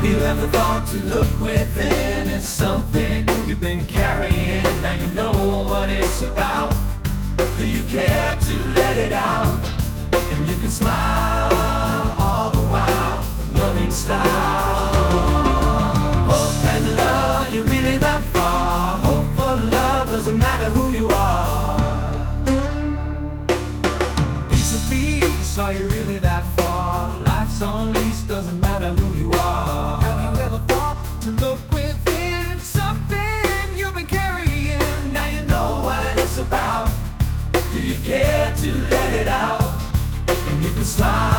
you ever thought to look within? It's something you've been carrying. Now you know what it's about. Do you care to let it out? And you can smile all the while, loving style. Hope and love, you're really that far. Hope for love, doesn't matter who you are. Piece of peace, are you really that far? Life's on lease, doesn't matter who you are. Have you ever thought to look within? Something you've been carrying. Now you know what it's about. Do you care to let it out? And you can smile